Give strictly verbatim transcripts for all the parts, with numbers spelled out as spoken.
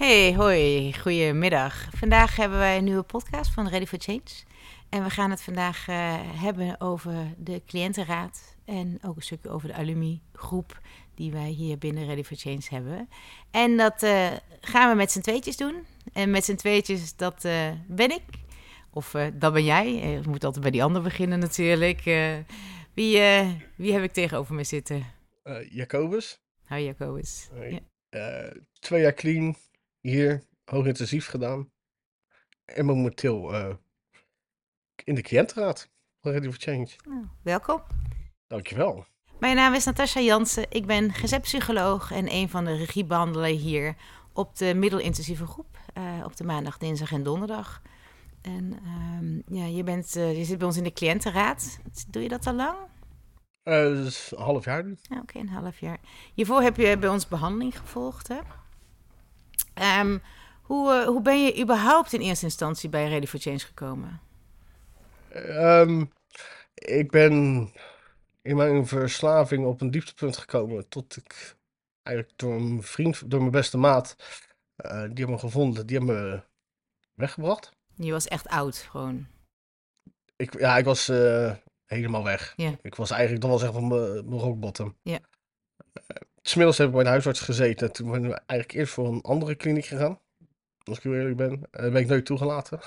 Hey, hoi, goedemiddag. Vandaag hebben wij een nieuwe podcast van Ready for Change. En we gaan het vandaag uh, hebben over de cliëntenraad en ook een stukje over de alumni-groep die wij hier binnen Ready for Change hebben. En dat uh, gaan we met z'n tweetjes doen. En met z'n tweetjes, dat uh, ben ik. Of uh, dat ben jij. Je moet altijd bij die ander beginnen natuurlijk. Uh, wie, uh, wie heb ik tegenover me zitten? Uh, Jacobus. Hoi Jacobus. Hey. Ja. Uh, twee jaar clean. Hier. Hoogintensief gedaan. En momenteel uh, in de cliëntenraad. Ready for Change. Nou, welkom. Dankjewel. Mijn naam is Natasja Jansen. Ik ben gezetpsycholoog en een van de regiebehandelaren hier op de middelintensieve groep. Uh, op de maandag, dinsdag en donderdag. En um, ja, je, bent, uh, je zit bij ons in de cliëntenraad. Doe je dat al lang? Uh, dus een half jaar nu. Ja, Oké, okay, een half jaar. Hiervoor heb je bij ons behandeling gevolgd, hè? Um, hoe, uh, hoe ben je überhaupt in eerste instantie bij Ready for Change gekomen? Um, ik ben in mijn verslaving op een dieptepunt gekomen tot ik eigenlijk door mijn vriend, door mijn beste maat, uh, die hebben me gevonden, die hebben me weggebracht. Je was echt oud, gewoon. Ik, ja, ik was uh, helemaal weg. Yeah. Ik was eigenlijk, dat was echt van mijn rock bottom. Ja. Yeah. Uh, 's middags heb ik bij de huisarts gezeten. Toen ben ik eigenlijk eerst voor een andere kliniek gegaan. Als ik heel eerlijk ben. Uh, ben ik nooit toegelaten.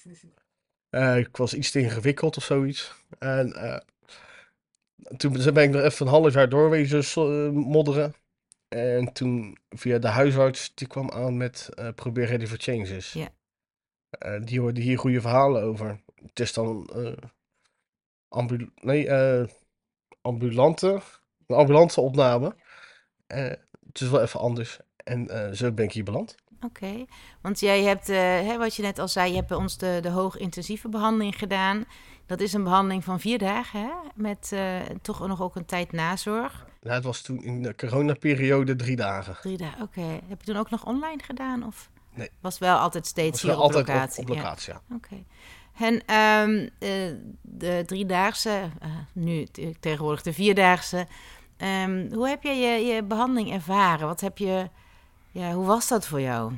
Uh, ik was iets te ingewikkeld of zoiets. En uh, toen ben ik nog even een half jaar doorwezen uh, modderen. En toen via de huisarts, die kwam aan met uh, probeer Ready for Changes. Yeah. Uh, die hoorde hier goede verhalen over. Het is dan uh, ambu- nee, uh, ambulante, een ambulante opname. Uh, het is wel even anders. En uh, zo ben ik hier beland. Oké, okay. Want jij hebt, uh, hè, wat je net al zei, je hebt bij ons de, de hoogintensieve behandeling gedaan. Dat is een behandeling van vier dagen, hè? Met uh, toch nog ook een tijd nazorg. Ja, het was toen in de coronaperiode drie dagen. Drie dagen, oké. Okay. Heb je toen ook nog online gedaan? Of nee. Was wel altijd steeds was hier wel op altijd locatie? Op, op locatie, ja. ja. Oké. Okay. En um, uh, de driedaagse, uh, nu tegenwoordig de vierdaagse. Um, hoe heb je, je je behandeling ervaren? Wat heb je... Ja, hoe was dat voor jou?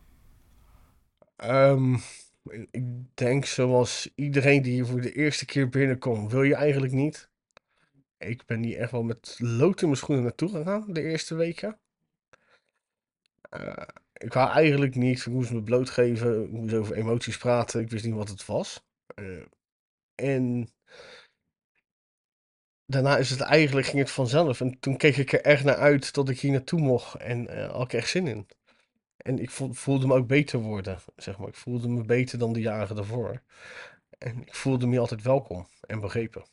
Um, ik denk zoals iedereen die hier voor de eerste keer binnenkomt, wil je eigenlijk niet. Ik ben hier echt wel met lood in mijn schoenen naartoe gegaan de eerste weken. Uh, ik wou eigenlijk niet, ik moest me blootgeven, ik moest over emoties praten, ik wist niet wat het was. Uh, en daarna is het eigenlijk, ging het vanzelf. En toen keek ik er echt naar uit dat ik hier naartoe mocht en uh, had ik echt zin in. En ik voelde me ook beter worden, zeg maar. Ik voelde me beter dan de jaren daarvoor. En ik voelde me altijd welkom en begrepen.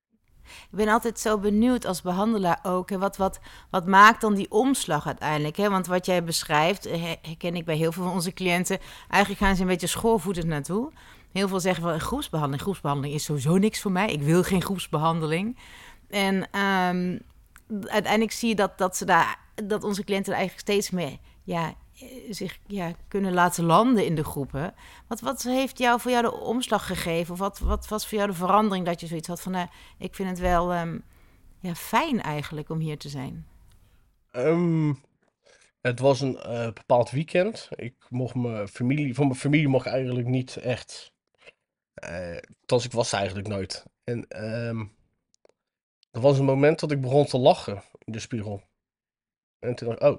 Ik ben altijd zo benieuwd als behandelaar ook. Hè, wat, wat, wat maakt dan die omslag uiteindelijk? Hè? Want wat jij beschrijft, herken ik bij heel veel van onze cliënten. Eigenlijk gaan ze een beetje schoorvoetend naartoe. Heel veel zeggen van groepsbehandeling. Groepsbehandeling is sowieso niks voor mij. Ik wil geen groepsbehandeling. En um, uiteindelijk zie je dat, dat, ze daar, dat onze cliënten er eigenlijk steeds meer... Ja, zich ja, kunnen laten landen in de groepen. Wat, wat heeft jou voor jou de omslag gegeven? Of wat, wat was voor jou de verandering dat je zoiets had van... Uh, ik vind het wel um, ja, fijn eigenlijk om hier te zijn? Um, het was een uh, bepaald weekend. Ik mocht mijn familie... Van mijn familie mocht ik eigenlijk niet echt... Uh, Als ik was eigenlijk nooit. En um, er was een moment dat ik begon te lachen in de spiegel. En toen dacht ik, oh...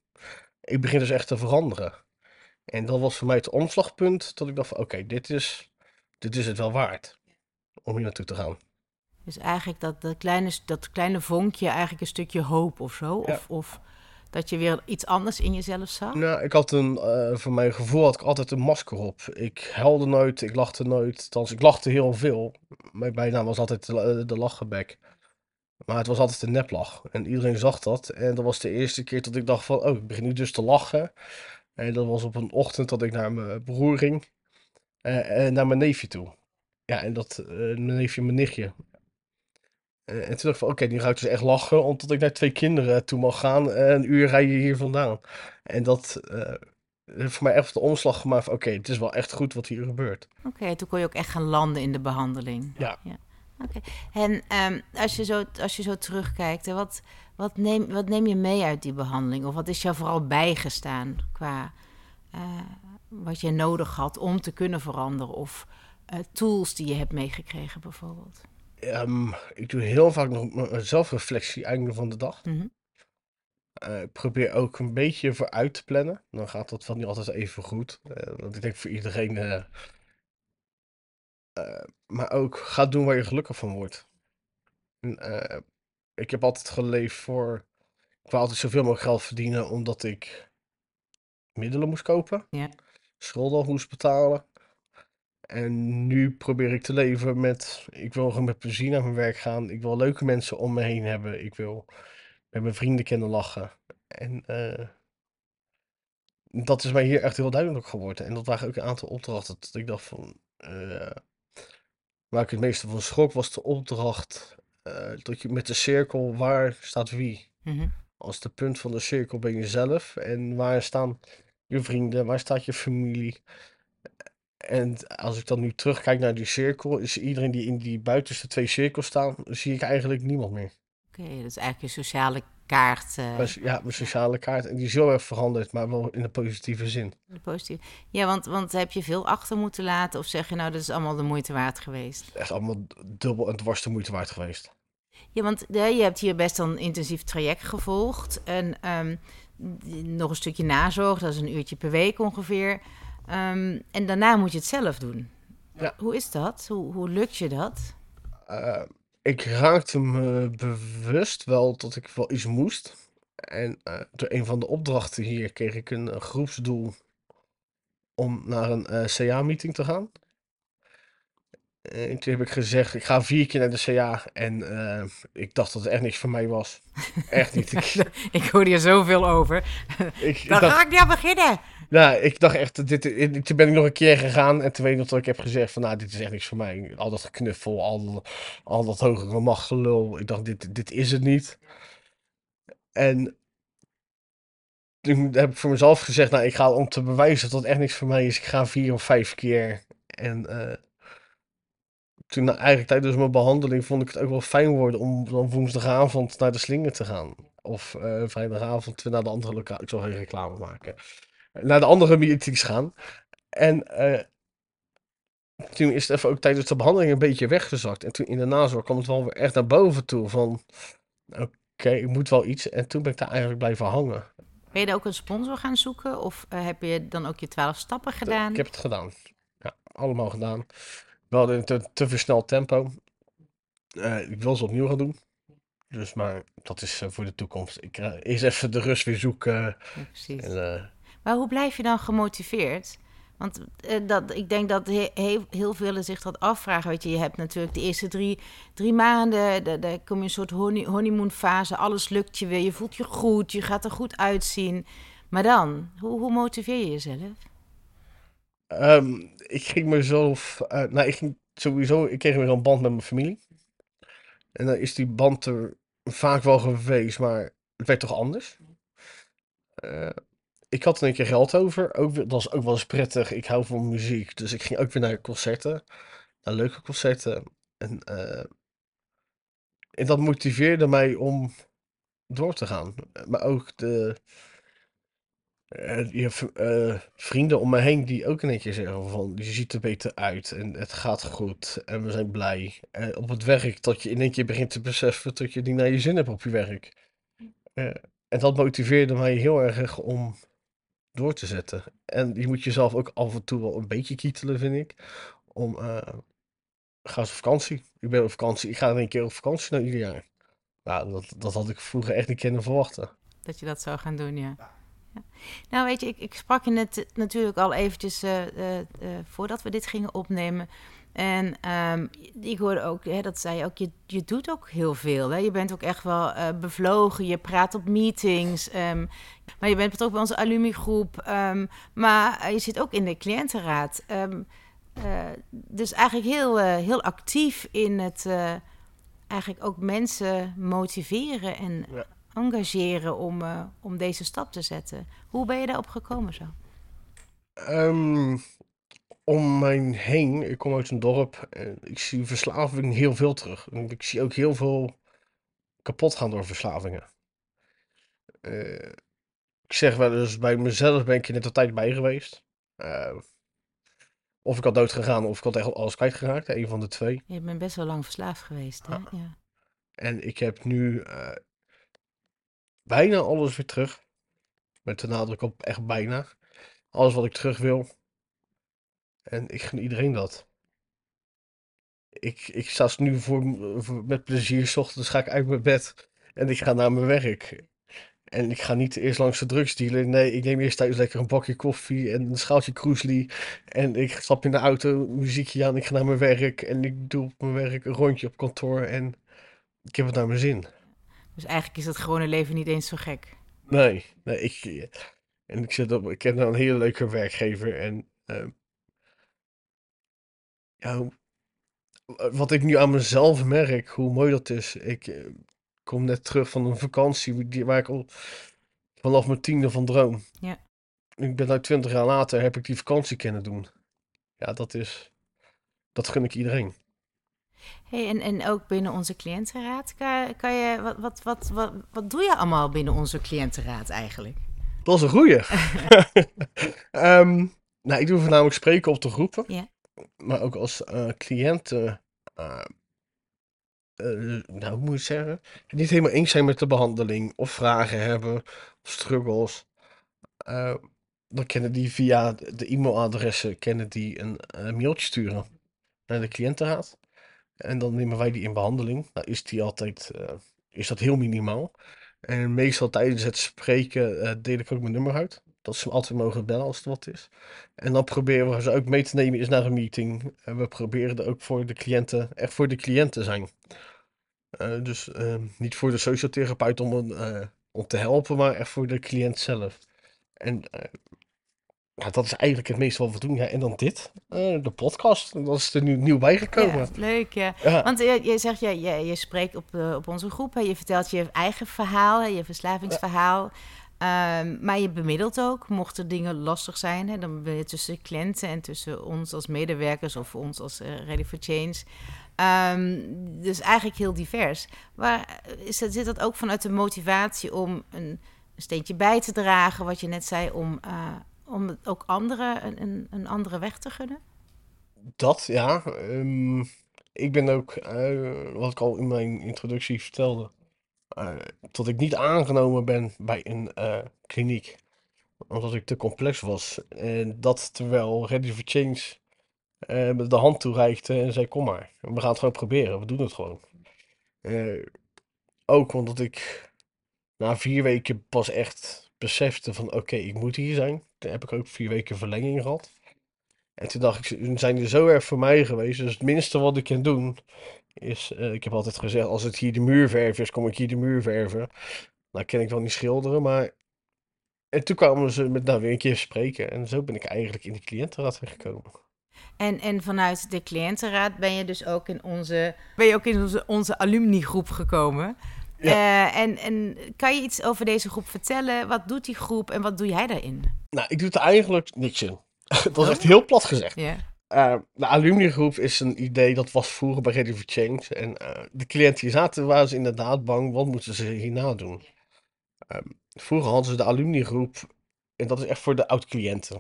Ik begin dus echt te veranderen. En dat was voor mij het omslagpunt. Dat ik dacht van, oké, okay, dit, is, dit is het wel waard. Om hier naartoe te gaan. Dus eigenlijk dat, dat, kleine, dat kleine vonkje eigenlijk een stukje hoop of zo? Ja. Of, of dat je weer iets anders in jezelf zag? Nou, ik had een, uh, voor mijn gevoel had ik altijd een masker op. Ik huilde nooit, ik lachte nooit. Althans, ik lachte heel veel. Mijn bijnaam was altijd de, de lachenbek. Maar het was altijd een neplach. En iedereen zag dat. En dat was de eerste keer dat ik dacht van, oh, ik begin nu dus te lachen. En dat was op een ochtend dat ik naar mijn broer ging. Uh, en naar mijn neefje toe. Ja, en dat, uh, mijn neefje en mijn nichtje. Uh, en toen dacht ik van, oké, okay, nu ga ik dus echt lachen, omdat ik naar twee kinderen toe mag gaan. Uh, een uur rij je hier vandaan. En dat uh, heeft voor mij echt de omslag gemaakt van, oké, okay, het is wel echt goed wat hier gebeurt. Oké, okay, toen kon je ook echt gaan landen in de behandeling. Ja. ja. Oké. Okay. En um, als, je zo, als je zo terugkijkt, hè, wat, wat, neem, wat neem je mee uit die behandeling? Of wat is jou vooral bijgestaan qua uh, wat je nodig had om te kunnen veranderen? Of uh, tools die je hebt meegekregen bijvoorbeeld? Um, ik doe heel vaak nog mijn zelfreflectie einde van de dag. Mm-hmm. Uh, ik probeer ook een beetje vooruit te plannen. Dan gaat dat van niet altijd even goed. Uh, want ik denk voor iedereen... Uh, uh, maar ook, ga doen waar je gelukkig van wordt. En, uh, ik heb altijd geleefd voor... Ik wil altijd zoveel mogelijk geld verdienen, omdat ik middelen moest kopen. Yeah. Schulden moest betalen. En nu probeer ik te leven met... Ik wil gewoon met plezier naar mijn werk gaan. Ik wil leuke mensen om me heen hebben. Ik wil met mijn vrienden kunnen lachen. En uh, dat is mij hier echt heel duidelijk geworden. En dat waren ook een aantal opdrachten. Dat ik dacht van... Uh, waar ik het meeste van schrok was de opdracht... Uh, dat je met de cirkel, waar staat wie? Mm-hmm. Als de punt van de cirkel ben je zelf. En waar staan je vrienden? Waar staat je familie? En als ik dan nu terugkijk naar die cirkel, is iedereen die in die buitenste twee cirkels staan, zie ik eigenlijk niemand meer. Oké, okay, dat is eigenlijk je sociale kaart. Uh, mijn, ja, mijn sociale kaart. En die is heel erg veranderd, maar wel in de positieve zin. De positieve. Ja, want, want heb je veel achter moeten laten? Of zeg je nou, dat is allemaal de moeite waard geweest? Echt allemaal dubbel en dwars de moeite waard geweest. Ja, want uh, je hebt hier best een intensief traject gevolgd. En um, nog een stukje nazorg, dat is een uurtje per week ongeveer. Um, en daarna moet je het zelf doen. Ja. Hoe is dat? Hoe, hoe lukt je dat? Uh, ik raakte me bewust wel dat ik wel iets moest. En uh, door een van de opdrachten hier kreeg ik een uh, groepsdoel om naar een uh, C A-meeting te gaan. En toen heb ik gezegd, ik ga vier keer naar de C A. En uh, ik dacht dat het echt niks voor mij was. Echt niet. Ik, ik hoorde hier zoveel over. Ik, Daar dacht, ga ik niet aan beginnen. Nou, ik dacht echt, dit, toen ben ik nog een keer gegaan. En toen weet ik nog dat ik heb gezegd van, nou, dit is echt niks voor mij. Al dat geknuffel, al, al dat hogere machtgelul. Ik dacht, dit, dit is het niet. En toen heb ik voor mezelf gezegd, nou, ik ga om te bewijzen dat het echt niks voor mij is. Ik ga vier of vijf keer. En... Uh, Toen eigenlijk tijdens mijn behandeling vond ik het ook wel fijn worden om dan woensdagavond naar de Slinger te gaan. Of uh, vrijdagavond naar de andere locatie. Ik zal geen reclame maken. Naar de andere meetings gaan. En uh, toen is het even ook tijdens de behandeling een beetje weggezakt. En toen in de nazorg kwam het wel weer echt naar boven toe. Van oké, okay, ik moet wel iets. En toen ben ik daar eigenlijk blijven hangen. Ben je daar ook een sponsor gaan zoeken? Of uh, heb je dan ook je twaalf stappen gedaan? Ik heb het gedaan. Ja, allemaal gedaan. Wel in te, te versneld tempo. Uh, ik wil ze opnieuw gaan doen. Dus maar dat is uh, voor de toekomst. Ik uh, eerst even de rust weer zoeken. Uh, ja, precies. En, uh, maar hoe blijf je dan gemotiveerd? Want uh, dat, ik denk dat he, he, heel velen zich dat afvragen. Weet je, je hebt natuurlijk de eerste drie, drie maanden. Daar kom je in een soort honey, honeymoon fase. Alles lukt je weer. Je voelt je goed. Je gaat er goed uitzien. Maar dan, hoe, hoe motiveer je jezelf? Um, ik ging mezelf... Uh, nou, ik ging sowieso... Ik kreeg weer een band met mijn familie. En dan is die band er vaak wel geweest, maar het werd toch anders. Uh, ik had er een keer geld over. Ook, dat was ook wel eens prettig. Ik hou van muziek. Dus ik ging ook weer naar concerten. Naar leuke concerten. En, uh, en dat motiveerde mij om door te gaan. Maar ook de... Uh, je hebt uh, vrienden om me heen die ook in één keer zeggen van... Je ziet er beter uit en het gaat goed en we zijn blij. En op het werk dat je in één keer begint te beseffen dat je niet naar je zin hebt op je werk. Uh, en dat motiveerde mij heel erg om door te zetten. En je moet jezelf ook af en toe wel een beetje kietelen, vind ik. Om, uh, ga eens op vakantie. Ik ben op vakantie. Ik ga in één keer op vakantie nou ieder jaar. Nou, dat, dat had ik vroeger echt niet kunnen verwachten. Dat je dat zou gaan doen, ja. Ja. Nou, weet je, ik, ik sprak je net natuurlijk al eventjes uh, uh, uh, voordat we dit gingen opnemen. En um, ik hoorde ook, hè, dat zei je ook, je, je doet ook heel veel. Hè? Je bent ook echt wel uh, bevlogen, je praat op meetings. Um, maar je bent ook bij onze alumni-groep. Um, maar je zit ook in de cliëntenraad. Um, uh, dus eigenlijk heel, uh, heel actief in het uh, eigenlijk ook mensen motiveren en... Ja. engageren om, uh, om deze stap te zetten. Hoe ben je daarop gekomen zo? Um, om mij heen, ik kom uit een dorp, en ik zie verslaving heel veel terug. En ik zie ook heel veel kapot gaan door verslavingen. Uh, ik ik zeg wel eens, bij mezelf ben ik er net op tijd bij geweest. Eh, of ik had dood gegaan, of ik had echt alles kwijtgeraakt. Een van de twee. Je bent best wel lang verslaafd geweest, hè? Ah, Ja. en ik heb nu eh, bijna alles weer terug. Met de nadruk op echt bijna. Alles wat ik terug wil. En ik gun iedereen dat. Ik, ik sta nu voor, voor, met plezier. 's Ochtends ga ik uit mijn bed. En ik ga naar mijn werk. En ik ga niet eerst langs de drugsdealer. Nee, ik neem eerst thuis lekker een bakje koffie en een schaaltje kroesli. En ik stap in de auto, muziekje aan, ik ga naar mijn werk. En ik doe op mijn werk een rondje op kantoor. En ik heb het naar mijn zin. Dus eigenlijk is het gewone leven niet eens zo gek. Nee, nee, ik... En ik, zit op, ik heb nou een hele leuke werkgever. En eh, ja, wat ik nu aan mezelf merk, hoe mooi dat is. Ik eh, kom net terug van een vakantie die, waar ik al vanaf mijn tiende van droom. Ja. Ik ben nu twintig jaar later, heb ik die vakantie kunnen doen. Ja, dat is, dat gun ik iedereen. Hey, en, en ook binnen onze cliëntenraad, kan, kan je, wat, wat, wat, wat, wat doe je allemaal binnen onze cliëntenraad eigenlijk? Dat is een goeie. Ehm, nou, ik doe voornamelijk spreken op de groepen, Ja. maar ook als eh cliënten, eh, eh, nou, hoe moet je het zeggen? Het niet helemaal eens zijn met de behandeling, of vragen hebben, of struggles. eh, Dan kunnen die via de e-mailadressen kunnen die een eh, mailtje sturen naar de cliëntenraad. En dan nemen wij die in behandeling. Nou is die altijd, eh, is dat heel minimaal. En meestal tijdens het spreken eh, deel ik ook mijn nummer uit. Dat ze me altijd mogen bellen als er wat is. En dan proberen we ze ook mee te nemen is naar een meeting. En we proberen er ook voor de cliënten, echt voor de cliënt te zijn. Eh, dus eh, niet voor de sociotherapeut om, een, eh, om te helpen, maar echt voor de cliënt zelf. En eh, ja, dat is eigenlijk het meeste wat we doen. Ja, en dan dit, eh, de podcast. Dat is er nu nieuw Ja, bijgekomen. leuk, ja. Ja, Want je, je zegt, ja, je, je spreekt op, eh, op onze groep, hè. Je vertelt je eigen verhaal, hè, je ja, verslavingsverhaal. Ehm, maar je bemiddelt ook, mochten dingen lastig zijn, hè, dan ben je tussen cliënten en tussen ons als medewerkers of ons als eh, Ready for Change. Ehm, dus eigenlijk heel divers. Maar eh, is dat, zit dat ook vanuit de motivatie om een, een steentje bij te dragen, wat je net zei, om, eh, om ook anderen een, een, een andere weg te gunnen? dat ja. Ehm, ik ben ook, eh, wat ik al in mijn introductie vertelde, eh, dat ik niet aangenomen ben bij een eh, kliniek, omdat ik te complex was. En dat terwijl Ready for Change eh, me de hand toereikte en zei: Kom maar, we gaan het gewoon proberen, we doen het gewoon. Eh, Ook omdat ik na vier weken pas echt besefte van: Oké, ik moet hier zijn. Toen heb ik ook vier weken verlenging gehad. En toen dacht ik, ze zijn er zo erg voor mij geweest. Dus het minste wat ik kan doen is, eh, ik heb altijd gezegd, als het hier de muur verven is, kom ik hier de muur verven. Nou ken ik wel niet schilderen, maar... En toen kwamen ze met nou weer een keer spreken. En zo ben ik eigenlijk in de cliëntenraad gekomen. En, en vanuit de cliëntenraad ben je dus ook in onze, ben je ook in onze, onze alumni-groep gekomen. Ja, Eh, en, en kan je iets over deze groep vertellen? Wat doet die groep en wat doe jij daarin? nou, ik doe er eigenlijk niks in. Dat is echt Oh, heel plat gezegd. ja. Eh, de alumni-groep is een idee dat was vroeger bij Ready for Change. En eh, de cliënten die zaten, waren ze inderdaad bang, wat moeten ze hierna doen? Ehm, Vroeger hadden ze de alumni-groep, en dat is echt voor de oud-cliënten.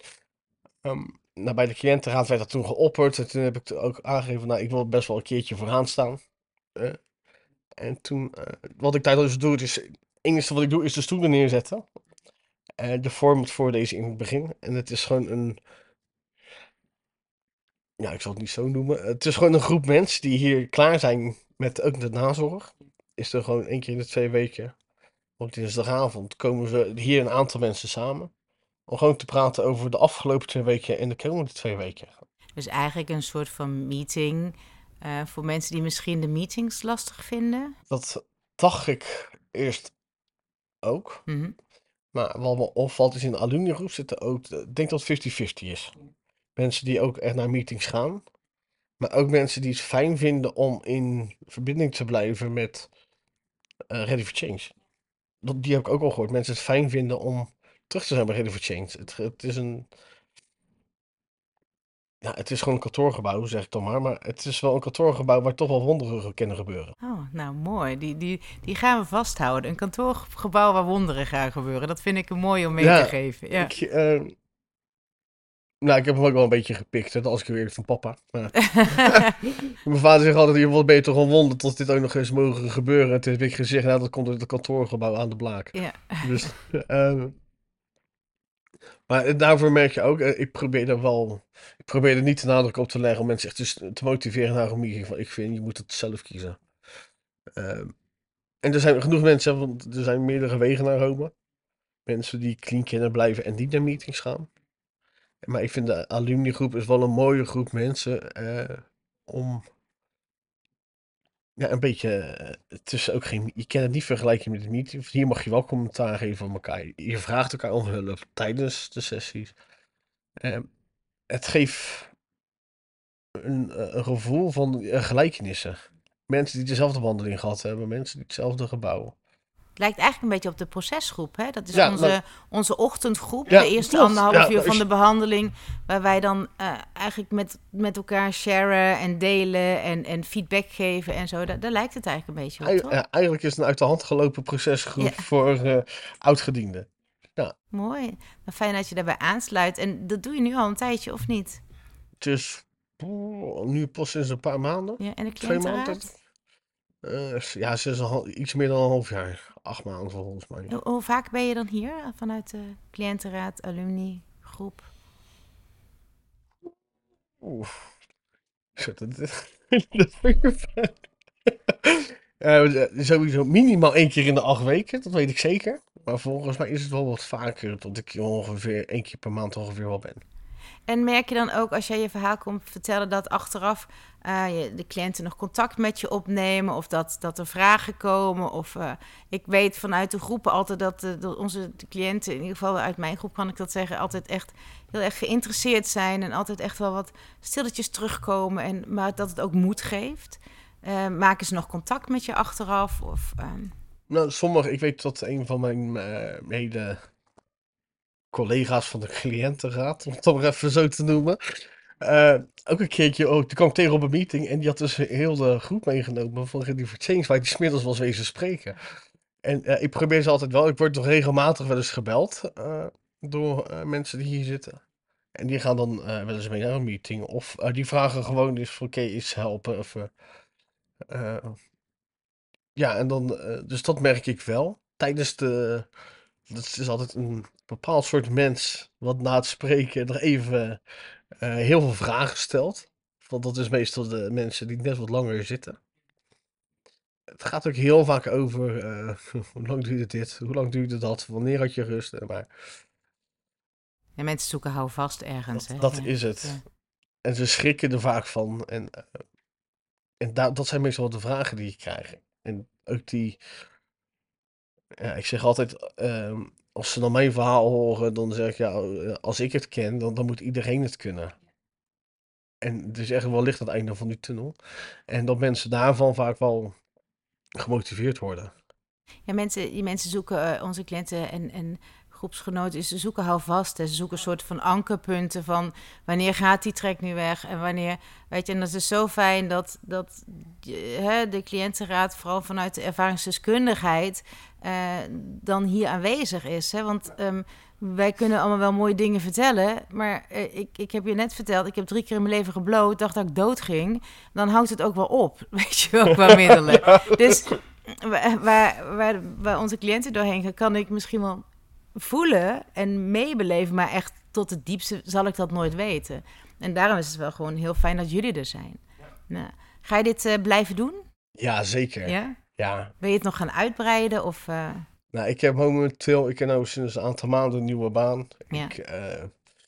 Ehm, nou, bij de cliëntenraad werd dat toen geopperd. En toen heb ik ook aangegeven, nou, ik wil best wel een keertje vooraan staan. Eh, en toen, eh, wat ik tijdens doe, is, het enige wat ik doe, is de stoelen neerzetten. Eh, de format voor deze in het begin. En het is gewoon een, ja, ik zal het niet zo noemen. Het is gewoon een groep mensen die hier klaar zijn met ook de nazorg. Is er gewoon één keer in de twee weken, op dinsdagavond, komen ze hier een aantal mensen samen. Om gewoon te praten over de afgelopen twee weken en de komende twee weken. Dus eigenlijk een soort van meeting eh, voor mensen die misschien de meetings lastig vinden. Dat dacht ik eerst ook. Mhm. Maar wat me opvalt is in de alumni-groep zitten ook, ik denk dat het vijftig vijftig is. Mensen die ook echt naar meetings gaan. Maar ook mensen die het fijn vinden om in verbinding te blijven met eh, Ready for Change. Dat, die heb ik ook al gehoord. Mensen het fijn vinden om terug te zijn bij Ready for Change. Het, het is een, Ja, het is gewoon een kantoorgebouw, zeg ik dan maar. Maar het is wel een kantoorgebouw waar toch wel wonderen kunnen gebeuren. Oh, nou mooi. Die, die, die gaan we vasthouden. Een kantoorgebouw waar wonderen gaan gebeuren. Dat vind ik een mooi om mee te Ja, geven. Ja. ik, eh, nou, ik heb hem ook wel een beetje gepikt, hè, als ik weer van papa. Maar mijn vader zegt altijd, wat ben je toch een wonder tot dit ook nog eens mogen gebeuren. En toen heb ik gezegd, nou, dat komt uit het kantoorgebouw aan de Blaak. Ja. Dus, eh, maar daarvoor merk je ook, eh, ik probeer er wel, ik probeer er niet de nadruk op te leggen om mensen echt te, te motiveren naar een meeting. Van, ik vind, je moet het zelf kiezen. Eh, en er zijn genoeg mensen, want er zijn meerdere wegen naar Rome. Mensen die clean kunnen blijven en niet naar meetings gaan. Maar ik vind de alumni groep is wel een mooie groep mensen eh, om ja, een beetje. eh, Het is ook geen. Je kan het niet vergelijken met de meeting. Hier mag je wel commentaar geven van elkaar. Je vraagt elkaar om hulp tijdens de sessies. Eh, het geeft een, eh, een gevoel van eh, gelijkenissen. Mensen die dezelfde wandeling gehad hebben, mensen die hetzelfde gebouw. Het lijkt eigenlijk een beetje op de procesgroep. Hè? Dat is Ja, onze, nou, onze ochtendgroep, ja, de eerste klopt. anderhalf Ja, uur nou, van is- de behandeling. Waar wij dan eh, eigenlijk met, met elkaar sharen en delen en, en feedback geven en zo. Daar, daar lijkt het eigenlijk een beetje op, ei- toch? ja, eigenlijk is het een uit de hand gelopen procesgroep Ja, voor eh oudgedienden. Ja, mooi. Maar fijn dat je daarbij aansluit. En dat doe je nu al een tijdje, of niet? het is poeh, nu pas sinds een paar maanden. Ja, en de Twee maanden. cliëntenraad? Eh, ja, zes en een half- iets meer dan een half jaar. Acht maanden volgens mij. Hoe, hoe vaak ben je dan hier eh, vanuit de cliëntenraad, alumni, groep? Oeh, zo, dat, dat vind je fijn. Eh, sowieso minimaal één keer in de acht weken, dat weet ik zeker. Maar volgens mij is het wel wat vaker, dat ik ongeveer één keer per maand ongeveer wel ben. En merk je dan ook als jij je verhaal komt vertellen dat achteraf eh, je, de cliënten nog contact met je opnemen of dat, dat er vragen komen? Of eh, ik weet vanuit de groepen altijd dat de, de- onze de cliënten, in ieder geval uit mijn groep kan ik dat zeggen, altijd echt heel erg geïnteresseerd zijn en altijd echt wel wat stilletjes terugkomen, en, maar dat het ook moed geeft. Eh, maken ze nog contact met je achteraf? Of, ehm, Nou, sommige, ik weet dat een van mijn eh, mede collega's van de cliëntenraad, om het dan maar even zo te noemen. eh, ook een keertje, oh, die kwam ik tegen op een meeting en die had dus heel de groep meegenomen van Ready for Change, waar die smiddags was wezen spreken. En eh, ik probeer ze altijd wel, ik word toch regelmatig wel eens gebeld eh, door eh, mensen die hier zitten. En die gaan dan eh, wel eens mee naar een meeting. Of eh, die vragen gewoon eens van, oké, iets helpen. Of, eh, eh, ja, en dan, eh, dus dat merk ik wel. Tijdens de, dat is altijd een bepaald soort mens wat na het spreken er even eh, heel veel vragen stelt. Want dat is meestal de mensen die net wat langer zitten. Het gaat ook heel vaak over eh, hoe lang duurde dit, hoe lang duurde dat, wanneer had je rust. eh, Maar ja, mensen zoeken houvast ergens. dat, Hè? dat Ja, is dat, eh, het. En ze schrikken er vaak van. En, eh, en da- dat zijn meestal de vragen die je krijgt. En ook die, ja, ik zeg altijd, ehm, als ze dan mijn verhaal horen, dan zeg ik, ja, eh, als ik het ken, dan, dan moet iedereen het kunnen. En het is echt wel licht aan het einde van die tunnel. En dat mensen daarvan vaak wel gemotiveerd worden. Ja, mensen, die mensen zoeken, eh, onze cliënten en, en groepsgenoten, is ze zoeken houvast. Hè. Ze zoeken een soort van ankerpunten van wanneer gaat die trek nu weg en wanneer, weet je, en dat is zo fijn dat, dat je- hè, de cliëntenraad vooral vanuit de ervaringsdeskundigheid eh, dan hier aanwezig is. Hè. Want ehm, wij kunnen allemaal wel mooie dingen vertellen, maar eh, ik, ik heb je net verteld, ik heb drie keer in mijn leven gebloot, dacht dat ik dood ging. Dan houdt het ook wel op, weet je wel, qua middelen. Dus waar, waar, waar, waar onze cliënten doorheen gaan, kan ik misschien wel voelen en meebeleven, maar echt tot het diepste zal ik dat nooit weten. En daarom is het wel gewoon heel fijn dat jullie er zijn. Nou, ga je dit eh, blijven doen? Ja, zeker. Ja? Ja. Wil je het nog gaan uitbreiden? Of, eh, Nou, ik heb momenteel, ik heb nou sinds een aantal maanden een nieuwe baan. ja. Ik, eh,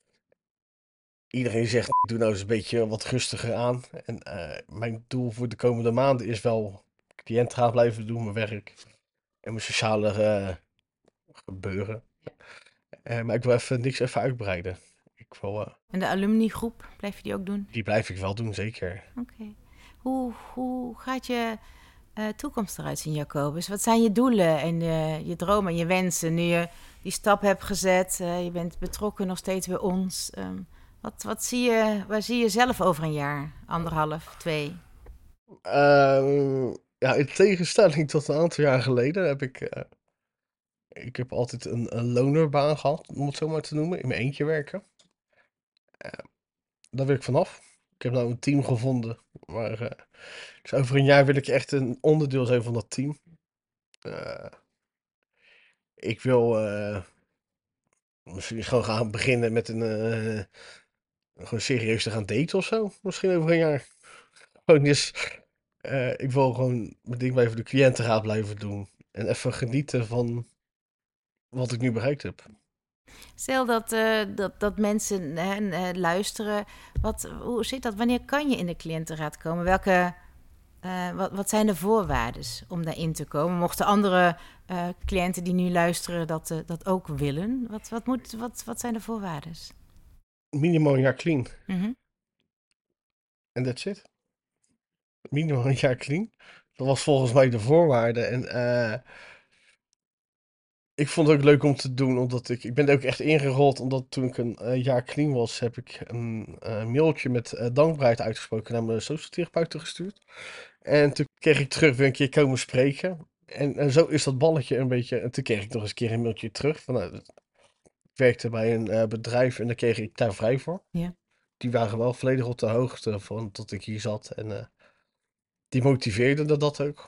iedereen zegt, doe nou eens een beetje wat rustiger aan. En eh, mijn doel voor de komende maanden is wel cliënt gaan blijven doen, mijn werk en mijn sociale eh, gebeuren. Eh, maar ik wil even niks even uitbreiden. Ik wil, eh, En de alumni groep, blijf je die ook doen? die blijf ik wel doen, zeker. Oké. Hoe, hoe gaat je eh, toekomst eruit zien, Jacobus? Wat zijn je doelen en eh, je dromen en je wensen nu je die stap hebt gezet? Eh, je bent betrokken nog steeds bij ons. Ehm, Wat, wat zie je, waar zie je zelf over een jaar? Anderhalf, twee? Ehm, ja, in tegenstelling tot een aantal jaar geleden heb ik, eh, ik heb altijd een, een lonerbaan gehad, om het zo maar te noemen, in mijn eentje werken. Eh, Daar wil ik vanaf. Ik heb nou een team gevonden, maar eh, dus over een jaar wil ik echt een onderdeel zijn van dat team. Eh, ik wil eh, misschien gewoon gaan beginnen met een, eh, gewoon serieus te gaan daten of zo, misschien over een jaar. Gewoon eens, eh, ik wil gewoon mijn ding blijven de cliëntenraad blijven doen. En even genieten van wat ik nu bereikt heb. Stel dat, eh, dat, dat mensen hè, eh, luisteren. Wat, hoe zit dat? Wanneer kan je in de cliëntenraad komen? Welke, eh, wat, wat zijn de voorwaarden om daarin te komen? Mochten andere eh, cliënten die nu luisteren dat, eh, dat ook willen? Wat, wat, moet, wat, wat zijn de voorwaarden? Minimaal een jaar clean. Mhm. En that's it. Minimaal een jaar clean. Dat was volgens mij de voorwaarde. En eh, ik vond het ook leuk om te doen, omdat ik... Ik ben er ook echt ingerold, omdat toen ik een eh, jaar clean was, heb ik een eh, mailtje met eh, dankbaarheid uitgesproken naar mijn sociotherapeuten gestuurd. En toen kreeg ik terug, weer een keer komen spreken. En, en zo is dat balletje een beetje... En toen kreeg ik nog eens een keer een mailtje terug. Van, nou, ik werkte bij een eh, bedrijf en daar kreeg ik daar vrij voor. Ja. Die waren wel volledig op de hoogte van dat ik hier zat. En eh, die motiveerden dat ook.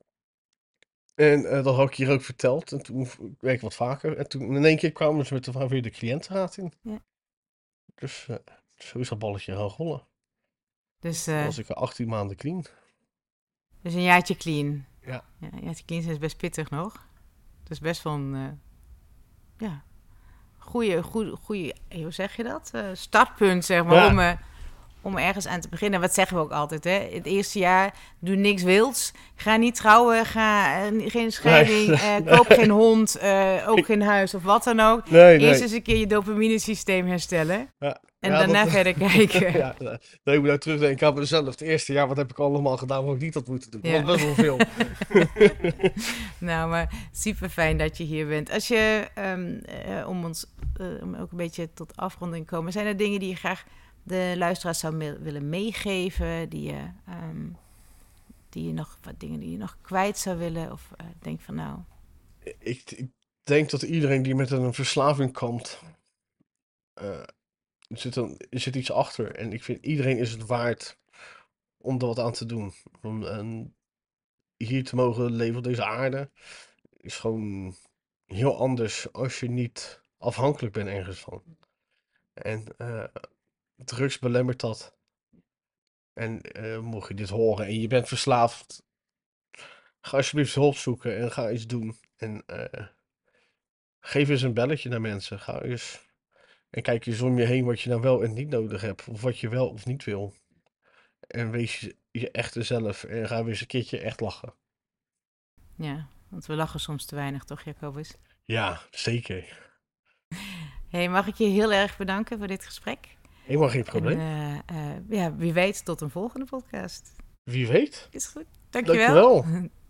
En eh, dat had ik hier ook verteld. En toen werk ik wat vaker. En toen in één keer kwamen ze met de vraag weer de cliëntenraad in. Ja. Dus eh, zo is dat balletje gaan rollen. Dus, Toen eh, was ik al achttien maanden clean. dus een jaartje clean. Ja. Ja, een jaartje clean is best pittig nog. Dus best wel een... eh, ja, goede, goede, goede, hoe zeg je dat? Eh, startpunt, zeg maar, Ja. om, eh, om ergens aan te beginnen. Wat zeggen we ook altijd, hè? Het eerste jaar, doe niks wilds. Ga niet trouwen, ga eh, geen scheiding, Nee, eh, nee. koop geen hond, eh, ook geen huis of wat dan ook. Nee, Eerst nee. eens een keer je dopamine-systeem herstellen Ja. en Ja, daarna dat- verder kijken. Ja, nee, ik moet nou terugdenken aan mezelf. Het eerste jaar, wat heb ik allemaal gedaan wat ik niet had moeten doen? Dat Ja. was best wel veel. Nou, maar super fijn dat je hier bent. Als je, um, uh, om ons uh, om ook een beetje tot afronding te komen, zijn er dingen die je graag de luisteraars zou me- willen meegeven, die je, um, die je nog, wat dingen die je nog kwijt zou willen, of uh, denk van nou, ik, ik denk dat iedereen die met een verslaving komt, eh, er zit, een, er zit iets achter. En ik vind iedereen is het waard om er wat aan te doen. Om een, hier te mogen leven op deze aarde is gewoon heel anders als je niet afhankelijk bent ergens van. En eh, drugs belemmert dat. En eh, mocht je dit horen en je bent verslaafd, ga alsjeblieft hulp zoeken en ga iets doen. En eh, geef eens een belletje naar mensen. Ga eens en kijk eens om je heen wat je nou wel en niet nodig hebt. Of wat je wel of niet wil. En wees je, je echte zelf en ga weer eens een keertje echt lachen. ja, want we lachen soms te weinig, toch, Jacobus? Ja, zeker. Hey, mag ik je heel erg bedanken voor dit gesprek? Helemaal geen En probleem. uh, uh, ja, wie weet tot een volgende podcast. Wie weet. Is goed. Dankjewel. Dankjewel.